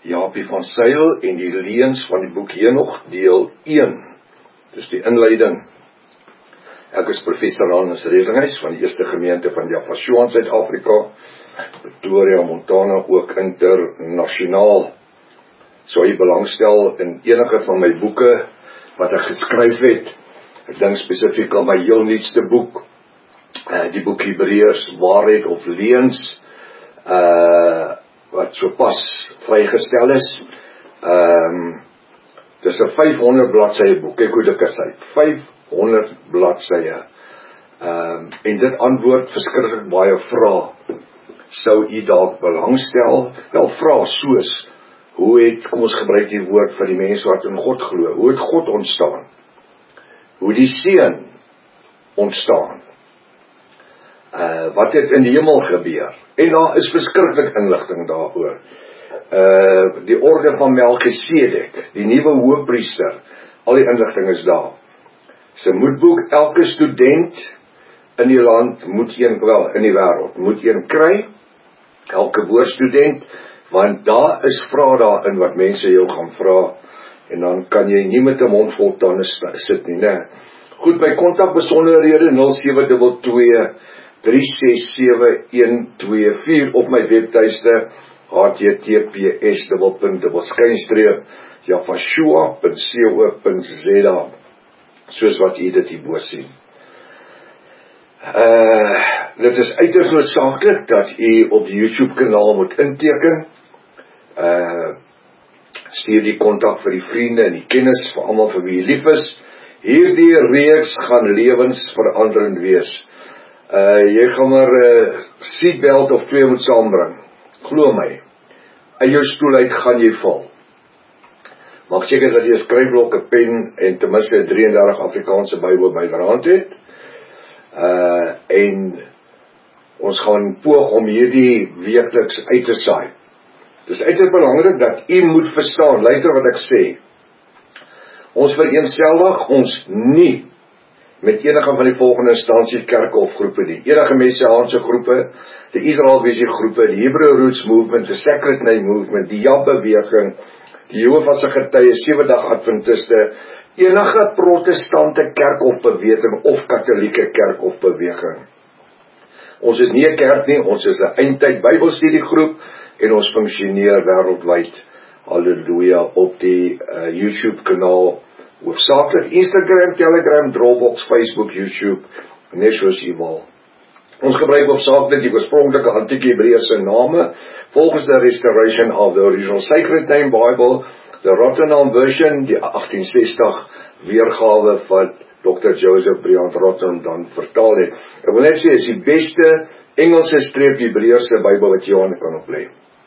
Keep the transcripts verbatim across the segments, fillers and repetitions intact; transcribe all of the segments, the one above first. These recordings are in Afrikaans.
Japie van Zyl en die leuns van die boek Henog, deel een. Dis die inleiding. Ek is professor Hannes Redinghuis van die eerste gemeente van Jaffa in Suid-Afrika, Pretoria, Montana, ook internasionaal. So jy belangstel in enige van my boeke wat ek geskryf het, ek dink spesifiek aan my heel nuutste boek, uh, die boek Hebreërs, Waarheid of Leuns, uh, wat so pas vrygestel is. Um, dis 'n vyfhonderd bladsye boek, kyk hoe dik is hy, vyfhonderd bladsye. Um, en dit antwoord verskriklik baie vrae. Sou u dalk belangstel? Wel, vrae soos, hoe het, kom ons gebruik die woord vir die mense wat in God glo, hoe het God ontstaan? Hoe die seun ontstaan? Uh, wat het in die hemel gebeur? En daar is verskriklik inligting daaroor. Uh, die orde van Melchisedek, die nuwe hoëpriester, al die inligting is daar. Sy moedboek, elke student in die land moet een, wel, in die wêreld, moet een kry, elke woordstudent, want daar is vrae daarin wat mense jou gaan vra, en dan kan jy nie met 'n mond vol tande sit nie, né? Goed, my kontakbesonderhede nul sewe twee twee drie ses sewe een twee vier op my webtuiste h t t p s dubbel punt dubbel skynstreep jafashua punt co punt z a, soos wat jy dit hierbo sien. Uh, dit is uiters noodsaaklik dat jy op die YouTube kanaal moet inteken. Uh, stuur die kontak vir die vriende en die kennis vir almal vir wie jy lief is. Hierdie reeks gaan lewensveranderend wees. Uh, jy gaan maar 'n uh, seatbelt of twee moet saambring. Glo my, uit jou stoel uit gaan jy val. Maak seker dat jy 'n skryfblok, 'n pen en ten minste drieëndertig Afrikaanse Bybel byderhand het. Uh, en ons gaan poog om hierdie weekliks uit te saai. Dis uiters belangrik dat u moet verstaan, luister wat ek sê. Ons vereenselwig ons nie met enige van die volgende instansies, kerke of groepe nie. Enige messiaanse groepe, die Israel Visie groepe, die Hebrew Roots Movement, die Sacred Name Movement, die Jab-beweging, die Jehovah's Getuies, Sewe-dag Adventiste, enige protestante kerk of beweging of katholieke kerk of beweging. Ons is nie 'n kerk nie, ons is 'n eindtyd Bybelstudiegroep en ons funksioneer wêreldwyd. Halleluja, op die uh, YouTube kanaal, hoofsaaklik Instagram, Telegram, Dropbox, Facebook, YouTube, net soos jy wil. Ons gebruik hoofsaaklik die oorspronklike antieke Hebreëse name, volgens die restoration of the original Sacred Name Bible, the Rotterdam version, die agtien sestig weergawe van dokter Joseph Briand Rotterdam dan vertaal het. Ek wil net sê, is die beste Engelse streep Hebreëse Bybel wat jy aan kan oplê.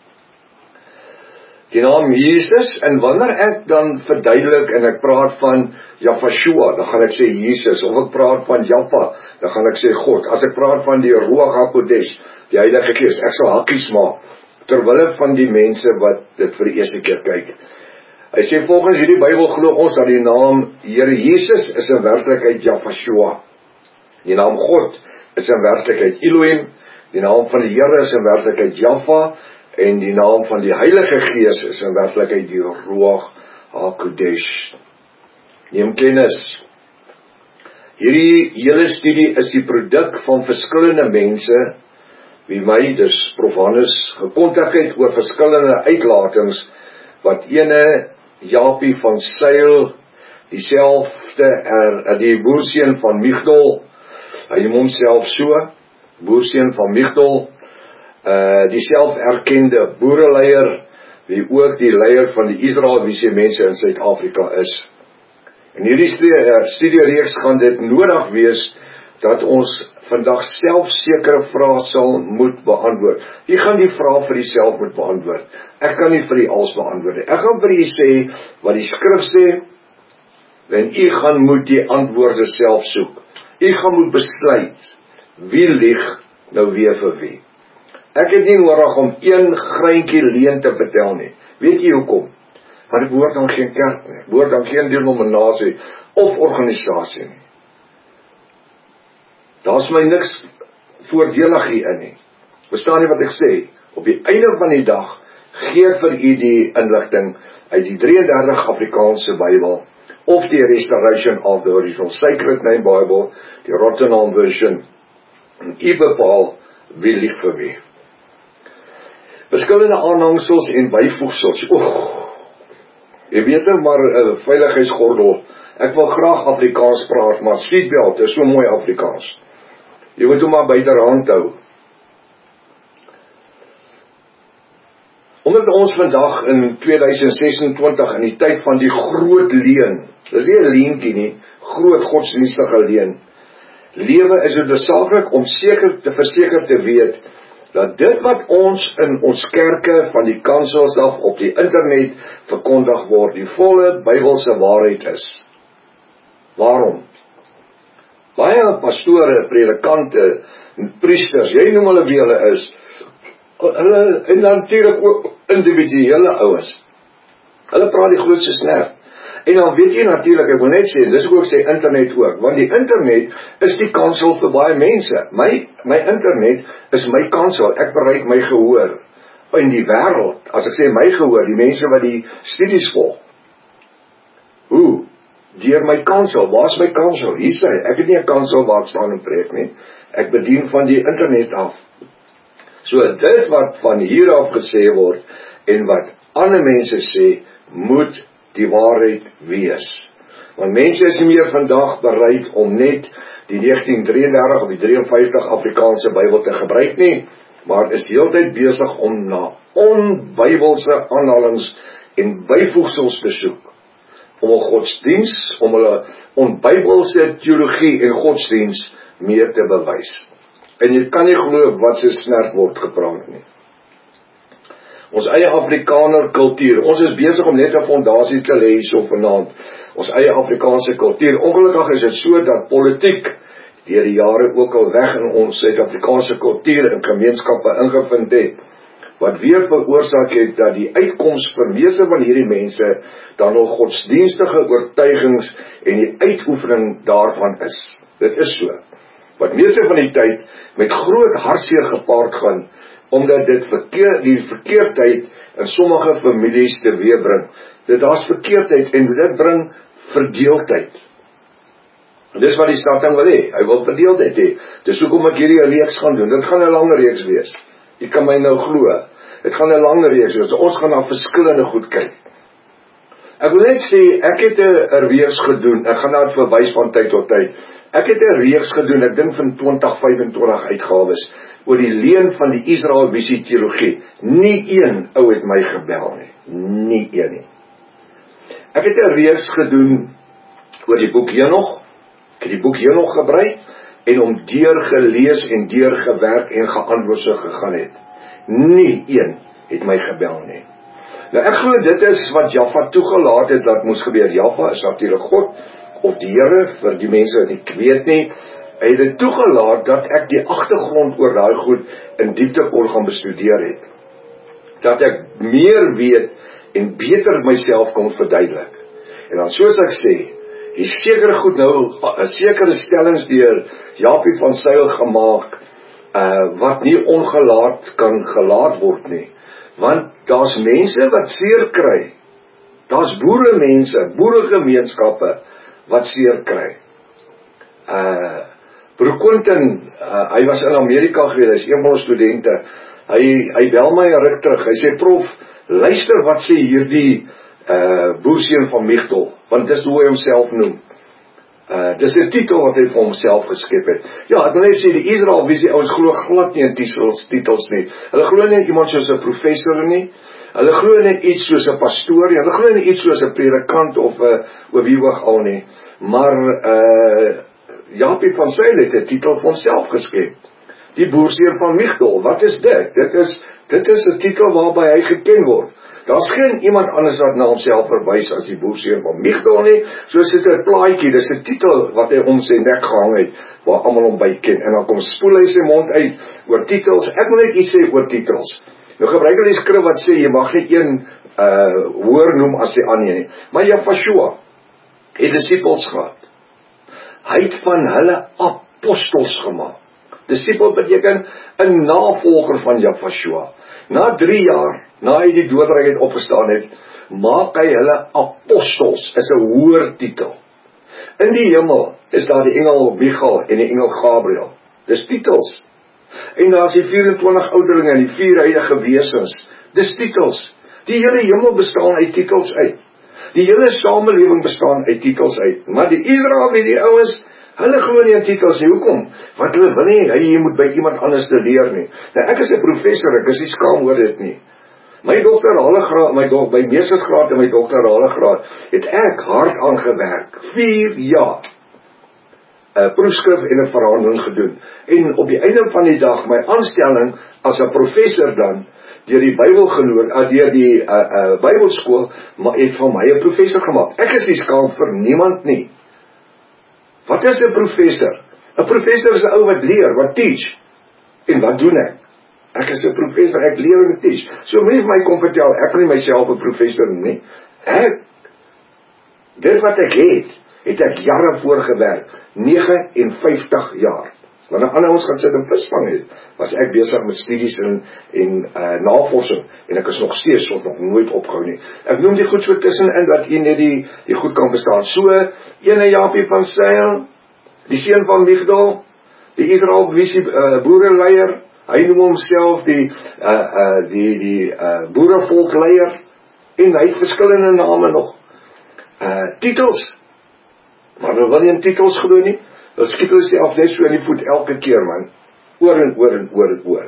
Die naam Jesus, en wanneer ek dan verduidelik en ek praat van Jafashua, dan gaan ek sê Jesus, of ek praat van Jaffa, dan gaan ek sê God. As ek praat van die Ruach HaKodesh, die Heilige Gees, ek sal hakkies maak, terwille van die mense wat dit vir die eerste keer kyk. Hy sê volgens hierdie Bybel glo ons dat die naam Here Jesus is in werklikheid Jafashua. Die naam God is in werklikheid Elohim, die naam van die Here is in werklikheid Jaffa, en die naam van die Heilige Gees is in werklikheid die Ruach HaKodesh. Neem kennis. Hierdie hele studie is die produk van verskillende mense, wie my, dus Prof Hannes, gekontak het oor verskillende uitlatings, wat ene Japie van Zyl, dieselfde, er, die boerseun van Migdol, hy noem homself so, boerseun van Migdol, Uh, die selferkende boereleier, wie ook die leier van die Israel Visie mense in Suid-Afrika is. In hierdie studiereeks gaan dit nodig wees, dat ons vandag self sekere vrae sal moet beantwoord. Jy gaan die vrae vir jouself moet beantwoord. Ek kan nie vir die als beantwoord. Ek gaan vir jy sê, wat die skrif sê, en jy gaan moet die antwoorde self soek. Jy gaan moet besluit, wie lieg nou weer vir wie. Ek het nie nodig om een greintjie leuen te vertel nie. Weet jy hoekom? Want ek behoort aan geen kerk nie. Ek behoort aan geen denominasie of organisasie nie. Daar is my niks voordelig hierin nie. Verstaan jy wat ek sê? Op die einde van die dag gee ek vir u die inligting uit die drieëndertig Afrikaanse Bybel, of die Restoration of the Original Sacred Name Bible, die Rottenham Version, en u bepaal wie lieg vir wie. Verskillende aanhangsels en byvoegsels, oeh, jy weet nou maar, uh, veiligheidsgordel, ek wil graag Afrikaans praat, maar seatbelt is so mooi Afrikaans, jy moet hom maar buiterhand hou. Omdat ons vandag in tweeduisend sesentwintig in die tyd van die groot leuen, dis nie 'n leentjie nie, groot godsdienstige leuen, lewe is dit noodsaaklik om seker te verseker te weet, dat dit wat ons in ons kerke van die kansels af op die internet verkondig word, die volle Bybelse waarheid is. Waarom? Baie pastore, predikante, priesters, jy noem hulle wie hulle is, hulle, en natuurlijk ook individuele ouens, hulle praat die grootste snerp, en dan weet jy natuurlijk, ek wil net sê, dis ek ook sê internet ook, want die internet is die kansel vir baie mense, my, my internet is my kansel, ek bereik my gehoor, in die wêreld, as ek sê my gehoor, die mense wat die studies volg, hoe? Deur my kansel, waar is my kansel? Hier sê, ek het nie 'n kansel waar ek staan en preek nie, ek bedien van die internet af. So dit wat van hier af gesê word, en wat ander mense sê, moet die waarheid wees. Want mense is nie meer vandag bereid om net die negentien drieëndertig of die drieënvyftig Afrikaanse Bybel te gebruik nie, maar is die hele tyd besig om na onbybelse aanhalings en byvoegsels te soek, om 'n godsdiens, om hulle onbybelse teologie en godsdiens meer te bewys. En jy kan nie glo wat se snerp word gepraat nie. Ons eie Afrikaner kultuur, ons is besig om net 'n fondasie te lê hierso vanaand, ons eie Afrikaanse kultuur. Ongelukkig is dit so dat politiek deur die jare ook al weg in ons Suid-Afrikaanse kultuur en gemeenskappe ingevind het, wat weer veroorsaak het dat die uitkoms vir meeste van hierdie mense dan nog godsdienstige oortuigings en die uitoefening daarvan is. Dit is so. Wat meeste van die tyd met groot hartseer gepaard gaan, omdat dit verkeer, die verkeerdheid in sommige families teweegbring. Dit daar's verkeerdheid en dit bring verdeeldheid. En dis wat die Satan wil hê, hy wil verdeeldheid hê. Dis hoekom ek hierdie reeks gaan doen, dit gaan 'n lang reeks wees. Jy kan my nou glo, dit gaan 'n lang reeks wees, ons gaan na verskillende goed kyk. Ek wil net sê, ek het 'n reeks gedoen, ek gaan nou verwys van tyd tot tyd, ek het 'n reeks gedoen, ek dink van twintig vyfentwintig uitgawes, oor die leuen van die Israel visie teologie. Nie een ou het my gebel nie, nie een nie. Ek het 'n reeks gedoen oor die boek Henog, ek het die boek Henog gebruik, en om deur gelees en deur gewerk en geantwoord so gegaan het. Nie een het my gebel nie. Nou ek glo dit is wat Jaffa toegelaat het dat moes gebeur. Jaffa is natuurlik God, of die Here, vir die mense wat nie weet nie, hy het dit toegelaat dat ek die agtergrond oor daai goed in diepte kon gaan bestudeer het. Dat ek meer weet en beter myself kon verduidelik. En dan soos ek sê, die sekere goed nou, sekere stellings deur Japie van Zyl gemaak, uh, wat nie ongelaat kan gelaat word nie. Want daar's mense wat seer kry. Daar's boere mense, boeregemeenskappe wat seer kry. Uh, Broer Quentin, uh, hy was in Amerika gewees, hy is een van ons studente, hy, hy bel my 'n ruk terug, hy sê, prof, luister wat sê hierdie uh, boerseun van Michtel, want dis hoe hy homself noem. Uh, dis 'n titel wat hy vir homself geskep het. Ja, ek wil net sê, die Israel visie ouens glo glad nie in titels, titels nie. Hulle glo nie in iemand soos 'n professor nie. Hulle glo nie iets soos 'n pastoor nie. Hulle glo nie iets soos 'n predikant of 'n of wie ook al nie. Maar uh Japie van Zyl het 'n titel vir homself geskep. Die boerseun van Michtel. Wat is dit? Dit is dit is 'n titel waarby hy geken word. Daar's geen iemand anders wat na homself verwys as die boerseun van Michtel nie. Soos dit 'n plaatjie, dis 'n titel wat hy om sy nek gehang het, waar almal hom by ken. En dan kom spoel hy sy mond uit oor titels. Ek wil net iets sê oor titels. Nou gebruik hulle die skrif wat sê jy mag nie een uh hoër noem as die ander nie. Maar Jafashua het disippels gehad. Hy het van hulle apostels gemaak. Disipel beteken 'n navolger van Jafashua. Na drie jaar, na hy die doodryk het opgestaan het, maak hy hulle apostels, is 'n hoër titel. In die hemel is daar die engel Michael en die engel Gabriel. Dis titels. En daar is die vyf-en-twintig ouderlinge en die vier heilige wesens. Dis titels. Die hele hemel bestaan uit titels uit. Die hele samelewing bestaan uit titels uit. Maar die Israel en die ouens, hulle glo nie in titels nie. Hoekom? Want hulle wil nie, hy moet by iemand anders te leer nie. Nou ek is 'n professor, ek is nie skaam oor dit nie. My doktorale graad, my, do, my meestersgraad en my doktorale graad, het ek hard aangewerk. Vier jaar. 'n proefskrif en 'n verhandeling gedoen. En op die einde van die dag, my aanstelling as 'n professor dan, deur die Bybelgenoot, uh, deur die uh, uh, Bybelskool, maar het van my 'n professor gemaak. Ek is nie skaam vir niemand nie. Wat is 'n professor? 'n Professor is 'n ou wat leer, wat teach. En wat doen ek? Ek is 'n professor, ek leer en teach. So mense my kom vertel, ek kan nie myself 'n professor nie. Ek, dit wat ek het, het ek jare voorgewerk, vyf en vyftig jaar. Wanneer ander ons gaan sit en visvang het, was ek besig met studies en, en uh, navorsing, en ek is nog steeds, of nog nooit opgehou nie. Ek noem die goed so tussenin, dat jy net die, die goed kan bestaan. So, ene Japie van Sail, die seun van Migdal, die Israel uh, boereleier, hy noem homself die, uh, uh, die, die uh, boerevolkleier, en hy het verskillende name nog, uh, titels, maar hulle wil nie in titels glo nie. Hulle skiet hulle self net so in die voet elke keer, man. Oor en oor en oor en oor.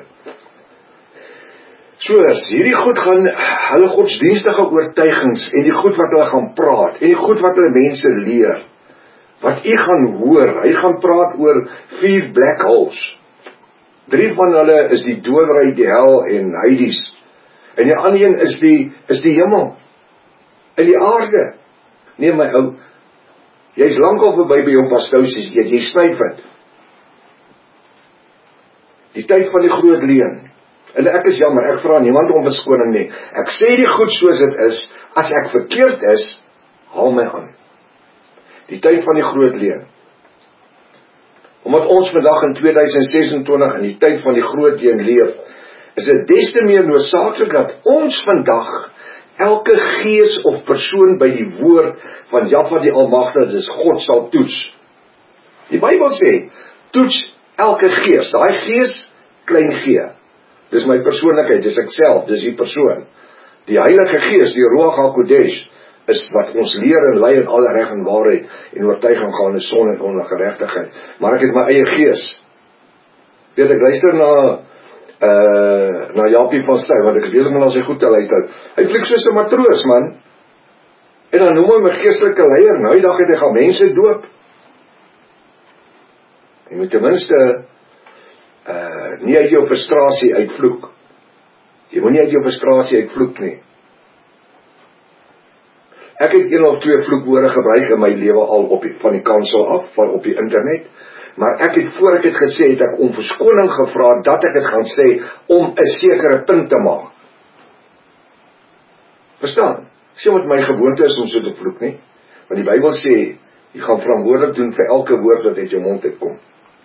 So as hierdie goed gaan, hulle godsdienstige oortuigings, en die goed wat hulle gaan praat, en die goed wat hulle mense leer, wat u gaan hoor, hy gaan praat oor vier black holes. Drie van hulle is die doodryk, die hel en Hades. En die ander een is die, is die hemel. En die aarde. Nee my ou, jy is lang al verby by jou pastousies, jy, jy snyf het. Die tyd van die groot leuen. En ek is jammer, ek vra niemand om verskoning nie. Ek sê die goed soos dit is, as ek verkeerd is, haal my aan. Die tyd van die groot leuen. Omdat ons vandag in tweeduisend sesentwintig in die tyd van die groot leuen leef, is dit des te meer noodsaaklik dat ons vandag elke gees of persoon by die woord van Jahwe die Almagtige, dis God, sal toets. Die Bybel sê, toets elke gees. Daai gees, klein g. Dis my persoonlikheid, dis ek self, dis die persoon. Die Heilige Gees, die Ruach HaKodesh, is wat ons leer en lei in alle reg en waarheid en oortuiging gaan in son en ongeregtigheid. Maar ek het my eie gees. Weet ek luister na Uh, na Japie van Sail, want ek is bezig met al sy goed te luister. Hy vlieg soos 'n matroos, man. En dan noem hy my geestelike leier, nou die dag het hy gaan mense doop. Jy moet ten minste uh, nie uit jou frustrasie uitvloek. Jy moet nie uit jou frustrasie uitvloek nie. Ek het een of twee vloekwoorde gebruik in my lewe al op die, van die kansel af, van op die internet. Maar ek het, voor ek het gesê, het ek om verskoning gevra, dat ek het gaan sê, om 'n sekere punt te maak. Verstaan? Sê wat my gewoonte is om so te vloek nie. Want die Bybel sê, jy gaan verantwoordelik doen vir elke woord wat uit jou mond uitkom.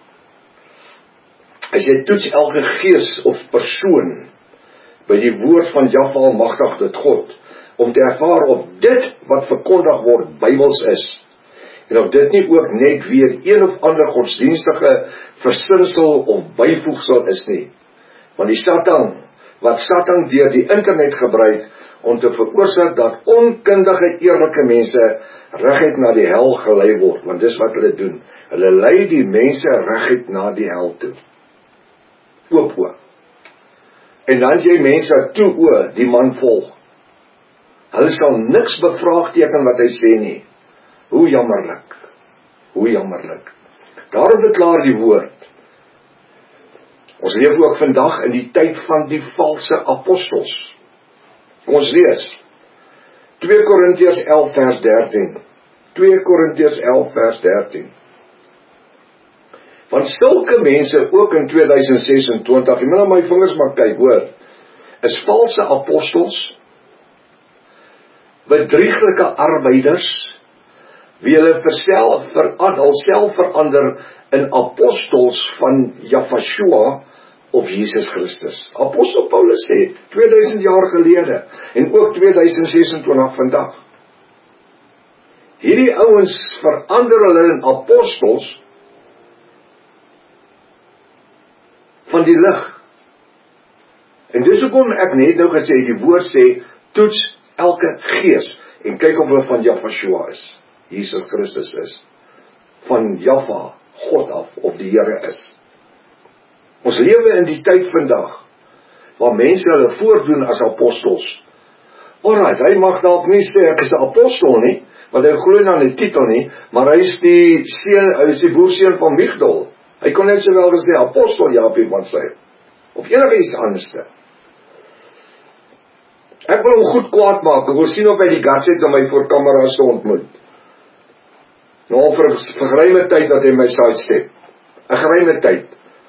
Hy sê, toets elke gees of persoon, by die woord van Jahwe Almagtig, dit God, om te ervaar of dit wat verkondig word, Bybels is. En of dit nie ook net weer een of ander godsdienstige versinsel of byvoegsel is nie. Want die Satan, wat Satan deur die internet gebruik, om te veroorsaak dat onkundige eerlike mense reguit na die hel gelei word, want dis wat hulle doen. Hulle lei die mense reguit na die hel toe. Oop oop. En dan jy mense toe oor, die man volg. Hulle sal niks bevraagteken wat hy sê nie. Hoe jammerlik, hoe jammerlik. Daarom verklaar die woord. Ons leef ook vandag in die tyd van die valse apostels. Ons lees twee Korintiërs elf vers dertien. twee Korintiërs elf vers dertien. Want sulke mense ook in tweeduisend sesentwintig, jy moet na my vingers maar kyk, hoor, is valse apostels, bedrieglike arbeiders, wie hulle versel, ver, al self verander in apostels van Jahwe of Jesus Christus. Apostel Paulus sê, tweeduisend jaar gelede, en ook tweeduisend sesentwintig vandag. Hierdie ouens verander hulle in apostels van die lig. En dis hoekom ek net nou gesê, die woord sê, toets elke gees, en kyk of hulle van Jahweh is, Jesus Christus is, van Jahwe, God af, of die Here is. Ons lewe in die tyd vandag, waar mense hulle voordoen as apostels. Alright, hy mag dalk nie sê, ek is 'n apostel nie, want hy glo nie aan die titel nie, maar hy is die seun, hy is die boerseun van Migdol. Hy kon net sowel gesê, apostel Jaapie van sy, of enige iets anderste. Ek wil hom goed kwaad maak, ek wil sien of hy die guts het om my voor kameras te ontmoet. Nou vir 'n geruime tyd dat hy my sidestep. 'n geruime tyd.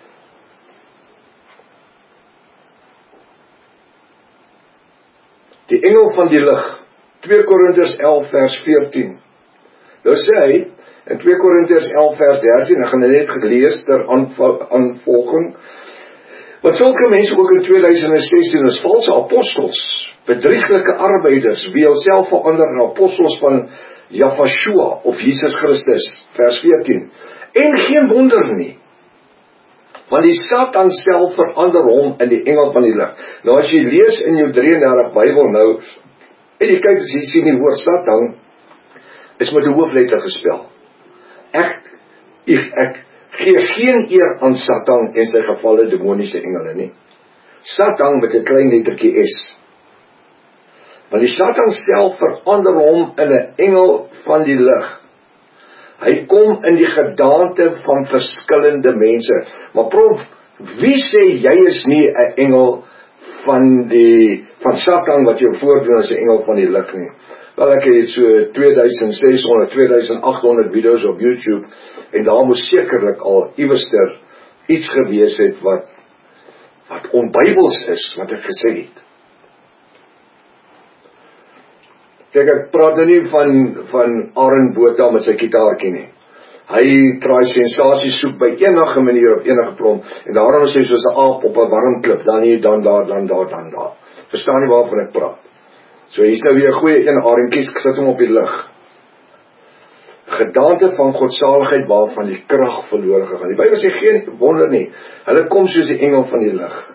Die engel van die lig, twee Korintiërs elf vers veertien. Nou sê hy, in twee Korintiërs elf vers dertien, ek gaan net gelees ter aanvolging, wat sulke mense ook in tweeduisend sestien is valse apostels, bedrieglike arbeiders, wie hulself verander in apostels van Jahweh of Jesus Christus, vers veertien. En geen wonder nie, want die Satan self verander hom in die engel van die lig. Nou as jy lees in jou drie en dertig Bybel nou, en jy kyk as jy sien die woord Satan, is met 'n hoofletter gespel. Ek, ek, ek gee geen eer aan Satan en sy gevalle demoniese engele nie. Satan met 'n klein lettertjie S. Want die Satan self verander hom in 'n engel van die lig. Hy kom in die gedaante van verskillende mense. Maar prof, wie sê jy is nie 'n engel van die van Satan wat jou voordoen as 'n engel van die lig nie? Wel, ek het so tweeduisend seshonderd, tweeduisend agthonderd video's op YouTube, en daar moes sekerlik al iewester iets gewees het wat wat onbybels is, wat ek gesê het. Kijk, ek praat nou nie van, van Aaron Botha met sy gitaartjie nie. Hy traai sensasie soek by enige manier op enige plom, en daarom is hy soos 'n aap op 'n warm klip, dan hier, dan daar, dan daar, dan daar. Verstaan nie waarvan ek praat. So hier is nou weer 'n goeie een, Arendtjies, ek sit hom op die lig. Gedaante van godsaligheid waarvan die krag verlore gegaan. Die Bybel sê geen wonder nie, hulle kom soos die engel van die lig.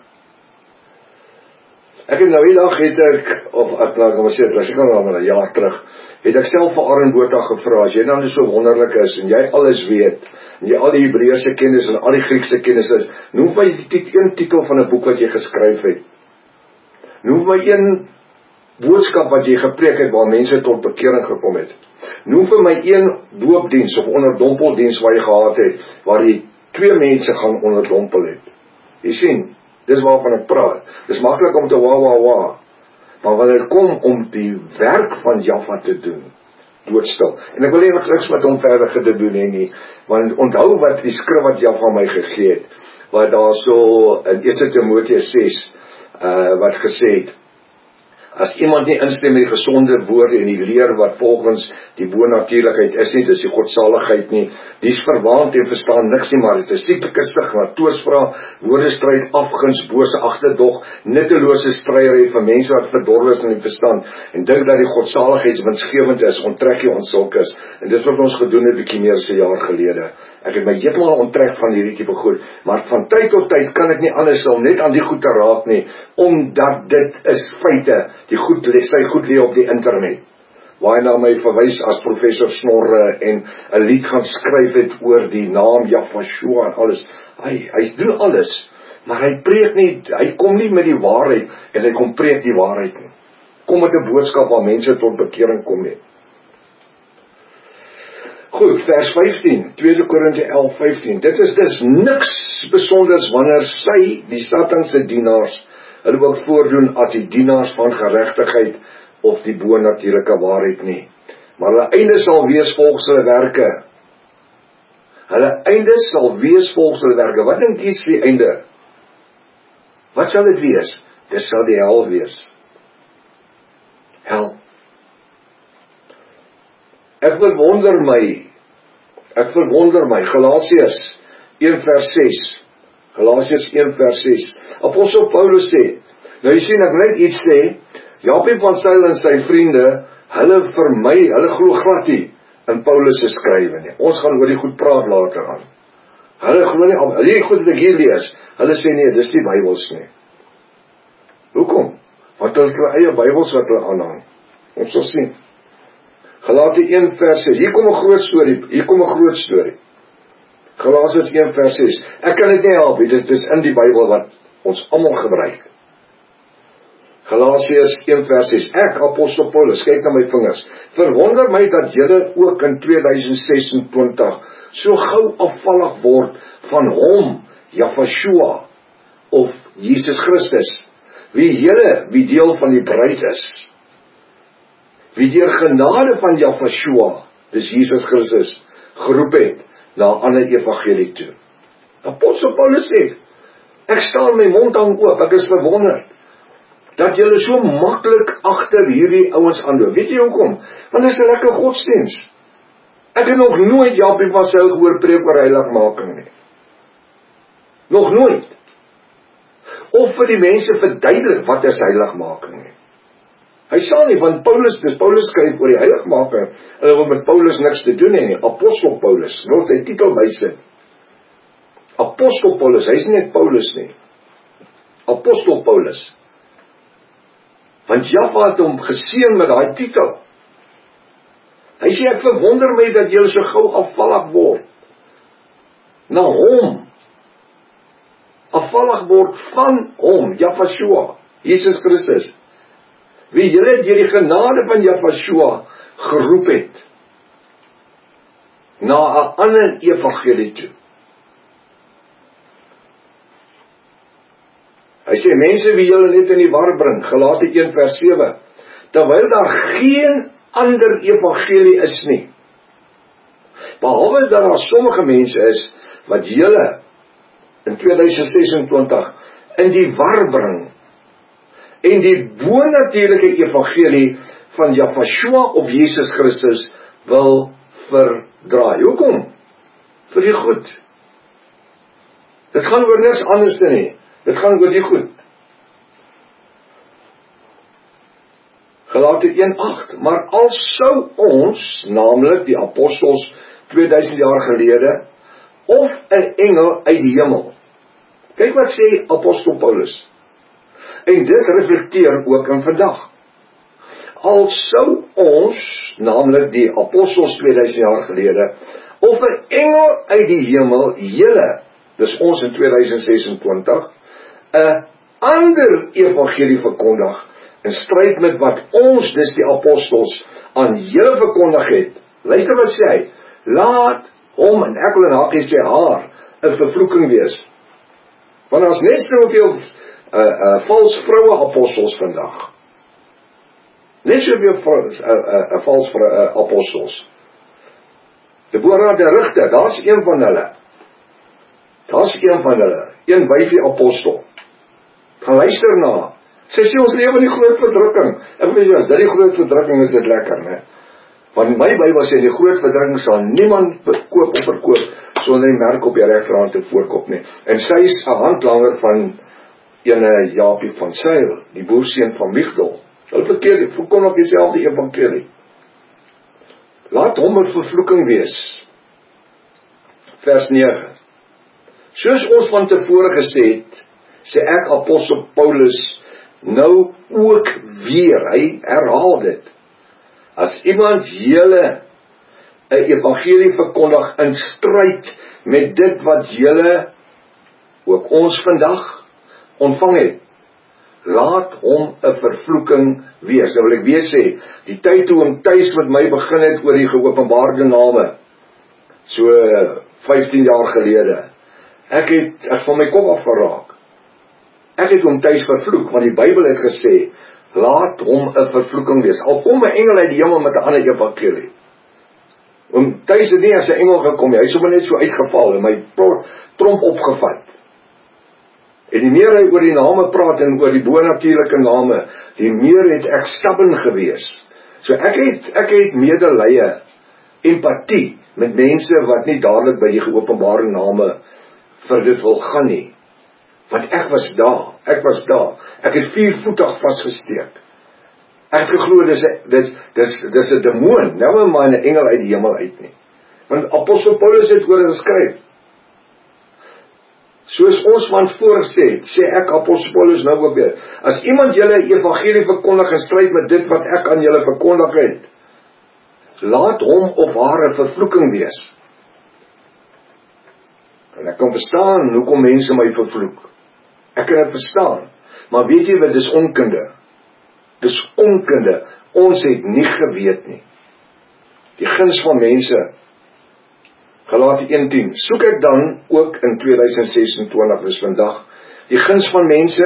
Ek het nou die dag het ek, of ek laat hom sê, ek kan nou maar 'n jaar terug, het ek self vir Aaron Botha gevra, as jy dan so wonderlik is, en jy alles weet, en jy al die Hebreëse kennis, en al die Griekse kennis is, noem my die een titel van 'n boek wat jy geskryf het. Noem my een boodskap wat jy gepreek het, waar mense tot bekering gekom het. Noem vir my een doopdiens, of onderdompeldiens waar jy gehad het, waar jy twee mense gaan onderdompel het. Jy sien, dis waarvan ek praat. Dis maklik om te wa wa wa, maar wanneer het kom om die werk van Jahwe te doen, doodstil. En ek wil nie niks met hom verder te doen hê nie, want onthou wat die skrif wat Jahwe my gegee het, wat daar so in Eerste Timoteus ses, uh, wat gesê het, as iemand nie instem met die gesonde woorde en die leer wat volgens die bonatuurlikheid is nie, dis die godsaligheid nie, die is verwaand en verstaan niks nie, maar dit is siektelike stigma, toespraak, woordestryd, afguns, bose agterdog, nuttelose stryery van mense wat verdorwe is in die verstand, en dink dat die godsaligheid winsgewend is, onttrek jy ons sulkes, en dit wat ons gedoen het bietjie meer as 'n jaar gelede. Ek het my heeltemal onttrek van hierdie tipe goed, maar van tyd tot tyd kan ek nie anders om net aan die goed te raak nie, omdat dit is feite, die goed, sy goed lê op die internet, waar hy na my verwys as professor Snorre, en 'n lied gaan skryf het oor die naam Jahweh en alles. Hy, hy doen alles, maar hy preek nie, hy kom nie met die waarheid, en hy kom preek die waarheid nie. Kom met 'n boodskap waar mense tot bekering kom nie. Goed, vers vyftien, tweede Korintiërs elf vyftien, dit is dis niks besonders wanneer sy, die Satan se dienaars, hulle wil voordoen as die dienaars van geregtigheid of die bonatuurlike waarheid nie. Maar hulle einde sal wees volgens hulle werke. Hulle einde sal wees volgens hulle werke. Wat dink jy is die einde? Wat sal dit wees? Dit sal die hel wees. Hel. Ek verwonder my, ek verwonder my, Galasiërs een vers ses, Galasiërs een vers ses. Apostel Paulus sê, nou jy sien, ek wil net iets sê, Japie van Zyl en sy vriende, hulle vermy, hulle glo glad nie in Paulus se skrywe nie. Ons gaan oor die goed praat later aan. Hulle glo nie, hulle die goed wat ek hier lees, hulle sê nee, dis nie Bybels nie. Hoekom? Want hulle het hulle eie Bybels wat hulle aanhang. Ons sal sien. Galasiërs een vers ses, hier kom 'n groot storie, hier kom 'n groot storie. Galasiërs een vers ses, ek kan dit nie help, dit is in die Bybel wat ons almal gebruik. Galasiërs een vers ses, ek, Apostel Paulus, kyk na my vingers, verwonder my dat julle ook in tweeduisend sesentwintig so gou afvallig word van hom, Jafashua, of Jesus Christus, wie julle, wie deel van die bruid is, wie deur genade van Jafashua, dis Jesus Christus, geroep het, na 'n ander evangelie toe. Apostel Paulus sê, ek staan my mond aan oop, ek is verwonderd, dat julle so maklik agter hierdie ouens aanloop. Weet jy hoekom? Want dit is 'n lekker godsdiens. Ek het nog nooit Japie van Zyl gehoor preek oor heiligmaking nie. Nog nooit. Of vir die mense verduidelik wat is heiligmaking nie. Hy sal nie, want Paulus, dis Paulus skryf oor die heiligmaking, en hy wil met Paulus niks te doen hê nie. Apostel Paulus, wil sy titel bysit. Apostel Paulus, hy is nie net Paulus nie. Apostel Paulus. Want Jaffa het hom geseën met daai titel. Hy sê, ek verwonder my dat julle so gou afvallig word. Na hom. Afvallig word van hom, Jafashua, Jesus Christus. Wie julle deur die genade van Jafashua geroep het. Na 'n ander evangelie toe. Hy sê, mense wie julle net in die war bring, Galasiërs een vers sewe, terwyl daar geen ander evangelie is nie, behalwe dat daar sommige mense is, wat julle in tweeduisend sesentwintig in die war bring, en die bonatuurlike evangelie van Jafashua op Jesus Christus wil verdraai. Hoekom? Vir die goed. Dit gaan oor niks anders nie. Dit gaan oor die goed. Galasiërs een agt, maar al sou ons, naamlik die apostels tweeduisend jaar gelede, of 'n engel uit die hemel. Kyk wat sê Apostel Paulus. En dit reflekteer ook in vandag. Al sou ons, naamlik die apostels tweeduisend jaar gelede, of 'n engel uit die hemel, julle, dis ons in tweeduisend sesentwintig, 'n ander evangelie verkondig, in stryd met wat ons, dis die apostels, aan julle verkondig het. Luister wat sê hy, laat hom, en ek wil in hakkie sê haar, 'n vervloeking wees. Want as net soveel uh, uh, vals vroue apostels vandag. Net soveel uh, uh, uh, vals uh, apostels. Deborah de Rigter, daar's een van hulle. Daar's een van hulle, een wyfie apostel. Gaan luister na. Sy sê ons lewe in die groot verdrukking. Ek weet jy, as dit die groot verdrukking is, dit lekker, né? Want my Bybel sê die groot verdrukking sal niemand koop of verkoop sonder die merk op die regterhand te voorkop nie. En sy is 'n handlanger van ene Japie van Zyl, die boerseun van Migdol. Hulle verkeer, voorkom op dieselfde evangelie. Laat hom 'n vervloeking wees. Vers nege. Soos ons van tevore gesê het, sê ek Apostel Paulus nou ook weer, hy herhaal dit. As iemand julle 'n evangelie verkondig in stryd met dit wat julle, ook ons vandag, ontvang het, laat hom 'n vervloeking wees. Nou wil ek weer sê, die tyd toe hom tuis met my begin het oor die geopenbaarde name, so vyftien jaar gelede, ek het, ek van my kop af geraak. Ek het hom tuis vervloek, want die Bybel het gesê, laat hom 'n vervloeking wees. Al kom 'n engel uit die hemel met 'n ander evangelie. Om tuis het nie as 'n engel gekom, hy het sommer net so uitgeval en my tromp opgevat. En die meer hy oor die name praat en oor die bonatuurlike name, die meer het ek stubborn gewees. So ek het, ek het medelee, empatie met mense wat nie dadelik by die geopenbare name vir dit wil gaan nie. Want ek was daar, ek was daar. Ek het viervoetig vasgesteek. Ek het geglo, dis dis dis dis 'n demoon, nou maar 'n engel uit die hemel uit nie. Want apostel Paulus het oor geskryf. Soos ons van voorgesê het, sê ek apostel Paulus nou ook weer, as iemand julle evangelie verkondig en stryd met dit wat ek aan julle verkondig het, laat hom of haar 'n vervloeking wees. En ek kan verstaan hoekom mense my vervloek. Ek kan dit verstaan. Maar weet jy wat, dis onkunde. Dis onkunde. Ons het nie geweet nie. Die guns van mense. Galate een tien. Soek ek dan ook in tweeduisend sesentwintig, dis vandag, die guns van mense?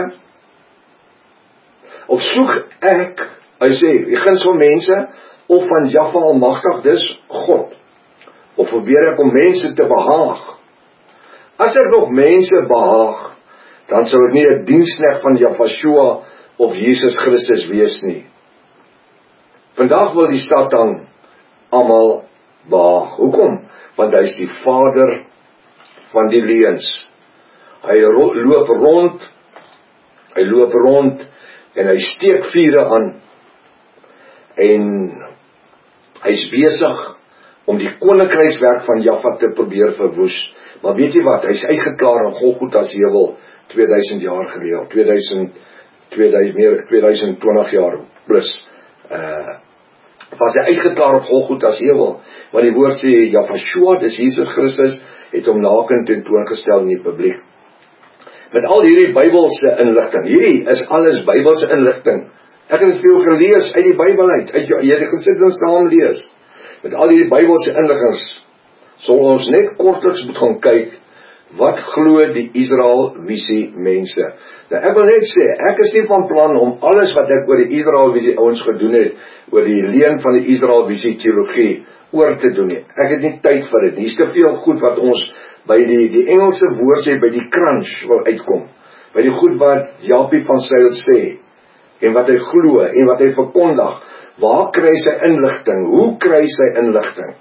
Of soek ek, hy sê, die guns van mense, of van Jahwe Almagtig, dis God? Of probeer ek om mense te behaag? As ek nog mense behaag, dan sal ek nie 'n diensknegt van Jahwe of Jesus Christus wees nie. Vandag wil die Satan almal behaag. Hoekom? Want hy is die vader van die leuns. Hy ro- loop rond, hy loop rond, en hy steek vure aan, en hy is besig om die koninkrykswerk van Jahwe te probeer verwoes. Maar weet jy wat, hy is uitgeklaar in Golgotha se heuwel tweeduisend jaar gelede, tweeduisend, tweeduisend, meer, tweeduisend twintig jaar plus, uh, was hy uitgeklaar op Golgotha se heuwel, want die woord sê, Jahwe, dis Jesus Christus, het hom nakend tentoongestel in die publiek. Met al hierdie Bybelse inligting, hierdie is alles Bybelse inligting, ek het veel gelees uit die Bybel uit, uit jy het gesit en saam lees, met al hierdie Bybelse inligtings, sal ons net kortliks moet gaan kyk, wat glo die Israel visie mense. Nou ek wil net sê, ek is nie van plan om alles wat ek oor die Israel visie ouens gedoen het, oor die leen van die Israel visie teologie, oor te doen nie. Ek het nie tyd vir dit nie. Dis te veel goed wat ons by die, die Engelse woord sê, by die crunch wil uitkom, by die goed wat Japie van Zyl sê, en wat hy glo, en wat hy verkondig. Waar kry sy inligting? Hoe kry sy inligting?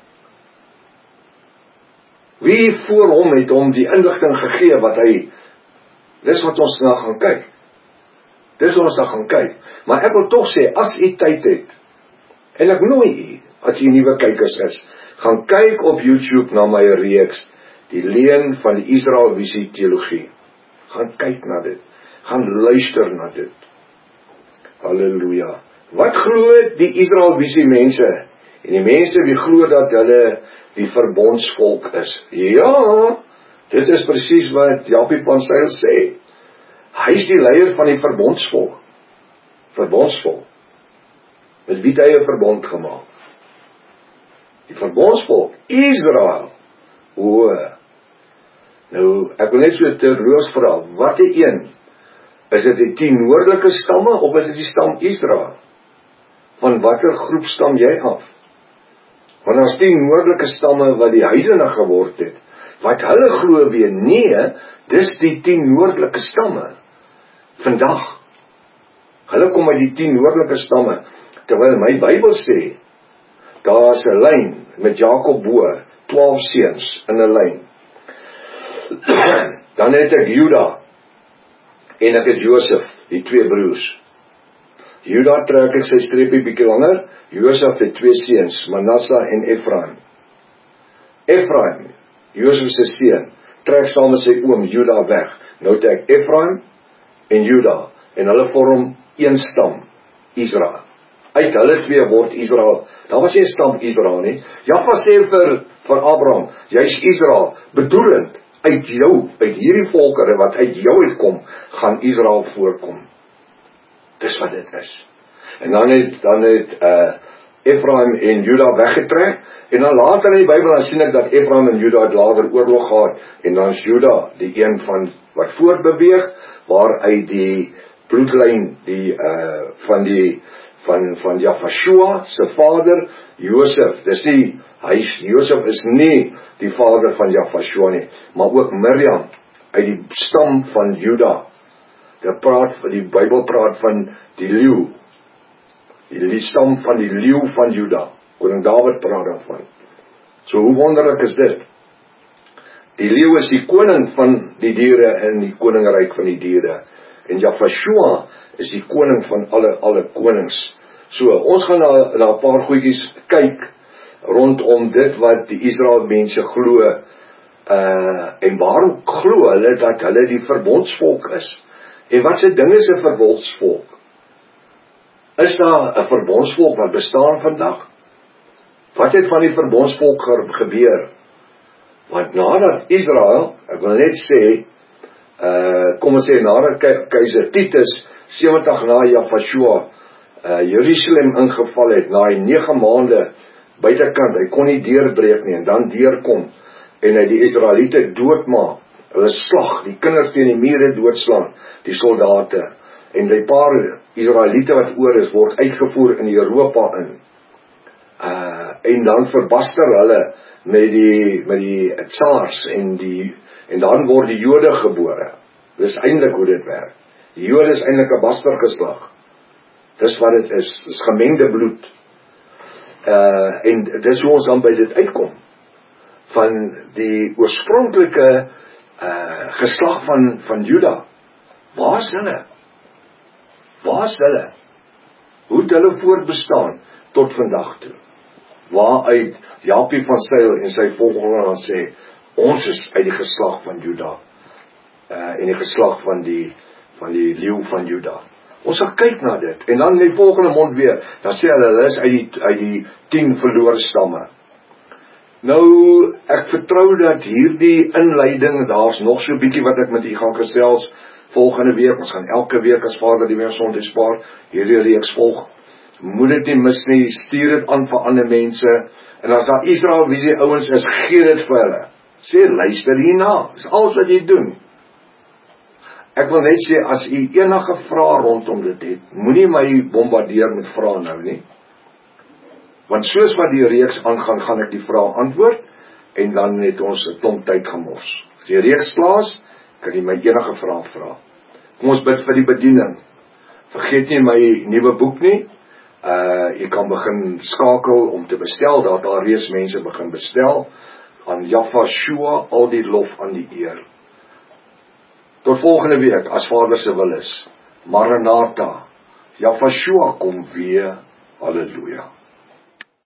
Wie voor hom het hom die inligting gegee wat hy, dis wat ons nou gaan kyk. Dis wat ons nou gaan kyk. Maar ek wil tog sê, as u tyd het, en ek nooi u, as u nuwe kykers is, gaan kyk op YouTube na my reeks, die leen van die Israel visie teologie. Gaan kyk na dit. Gaan luister na dit. Halleluja. Wat glo die Israel visie mense? En die mense wie glo dat hulle die verbondsvolk is. Ja, dit is presies wat Japie van Zyl sê. Hy is die leier van die verbondsvolk. Verbondsvolk. Met wie het hy 'n verbond gemaak? Die verbondsvolk, Israel. O, nou, ek wil net so terloops vra, wat is een? Is dit die tien noordelike stamme, of is dit die stam Israel? Van watter groep stam jy af? Want as die noordelike stamme wat die heidene geword het, wat hulle glo weer, nee, dis die tien noordelike stamme. Vandag. Hulle kom uit die tien noordelike stamme, terwyl my Bybel sê, daar is 'n lyn met Jakob bo, twaalf seuns in 'n lyn. Dan het ek Juda, en ek het Josef, die twee broers. Juda trek ek sy streepie bietjie langer, Josef het twee seuns, Manasse en Efraim. Efraim, Josef se seun, trek saam met sy oom Juda weg. Nou het ek Efraim en Juda, en hulle vorm een stam, Israel. Uit hulle twee word Israel, daar was nie 'n stam Israel nie. Jahwe sê vir, vir Abraham, jy's Israel, bedoelend, uit jou, uit hierdie volkere wat uit jou uitkom, gaan Israel voorkom. Dis wat dit is. En dan het, dan het uh, Efraim en Juda weggetrek, en dan later in die Bybel, dan sien ek dat Efraim en Juda het later oorlog gehad, en dan is Juda die een van wat voortbeweeg, waaruit die bloedlyn, die uh, van die, van, van Jahwe se vader, Josef, dis nie, hy is, Josef is nie die vader van Jahwe nie, maar ook Miriam, uit die stam van Juda. Die, praat, die Bybel praat van die leeu, die, die stam van die leeu van Juda, koning Dawid praat daarvan. So hoe wonderlik is dit? Die leeu is die koning van die diere in die koninkryk van die diere. En Jahvashua is die koning van alle alle konings. So, ons gaan na, na 'n paar goedjies kyk rondom dit wat die Israel mense glo, uh, en waarom glo hulle dat hulle die verbondsvolk is. En wat se ding is 'n verbondsvolk? Is daar 'n verbondsvolk wat bestaan vandag? Wat het van die verbondsvolk gebeur? Want nadat Israel, ek wil net sê, uh, kom ons sê, nadat keiser Titus sewentig na Jahvashua uh, Jerusalem ingeval het, na hy nege maande buitekant, hy kon nie deurbreek nie, en dan deurkom, en hy die Israeliete doodmaak, hulle slag, die kinders teen die mure doodslaan, die soldate, en die paar Israeliete wat oor is, word uitgevoer in Europa in, uh, en dan verbaster hulle met die, met die tsaars, en die, en dan word die Jode gebore. Dis eintlik hoe dit werk. Die Jode is eintlik 'n bastergeslag. Dis wat dit is, dis gemengde bloed. Uh, en dis hoe ons dan by dit uitkom, van die oorspronklike uh, geslag van, van Juda. Waar is hulle? Waar is hulle? Hoe het hulle voortbestaan tot vandag toe? Waaruit Japie van Zyl en sy volgende dan sê, ons is uit die geslag van Juda, uh, en die geslag van die, van die leeu van Juda. Ons sal kyk na dit, en dan in die volgende mond weer, dan sê hulle, hulle is uit die, uit die tien verloor stamme. Nou, ek vertrou dat hierdie inleiding, daar's nog so bietjie wat ek met u gaan gesels, volgende week, ons gaan elke week as Vader die meer sonde spaar, hierdie reeks volg, moet dit nie mis nie, stuur dit aan vir ander mense, en as daar Israel wie die ouens is, gee dit vir hulle, sê, luister hierna, dis alles wat jy doen. Ek wil net sê, as u enige vrae rondom dit het, moenie my bombardeer met vrae nou nie, want soos wat die reeks aangaan, gaan ek die vrae antwoord, en dan het ons 'n klomp tyd gemors. As die reeks klaar is, kan jy my enige vraag vra. Kom ons bid vir die bediening. Vergeet nie my nuwe boek nie. Uh, jy kan begin skakel om te bestel, daar daar reeds mense begin bestel. Aan Jahvashua, al die lof aan die eer. Tot volgende week, as Vader se wil is. Maranatha. Jahvashua kom weer. Halleluja.